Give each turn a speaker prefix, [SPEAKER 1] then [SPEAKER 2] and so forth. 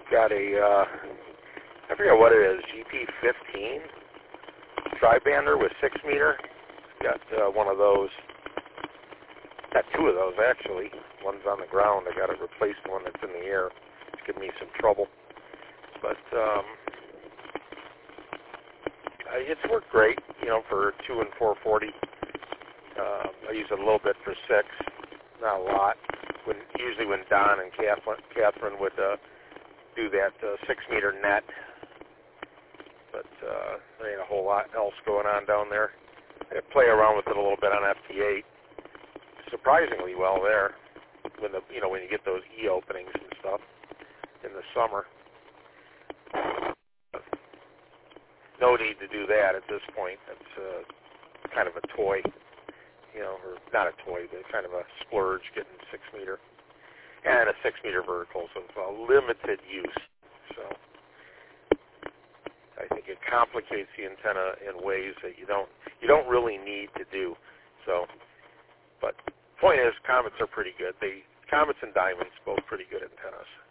[SPEAKER 1] Got a, I forget what it is, GP15 tri-bander with 6 meter. Got one of those. Got two of those actually. One's on the ground. I got to replace the one that's in the air. It's giving me some trouble. But it's worked great, you know, for 2 and 440. I use it a little bit for 6, not a lot. Usually when Don and Catherine would do that 6 meter net, but there ain't a whole lot else going on down there. I play around with it a little bit on FT8, surprisingly well there. When when you get those E openings and stuff in the summer. No need to do that at this point. It's kind of a toy, or not a toy, but kind of a splurge getting 6 meter. And a 6 meter vertical, so it's a limited use. So I think it complicates the antenna in ways that you don't really need to do. So, but point is, Comets are pretty good. Comets and Diamonds both pretty good antennas.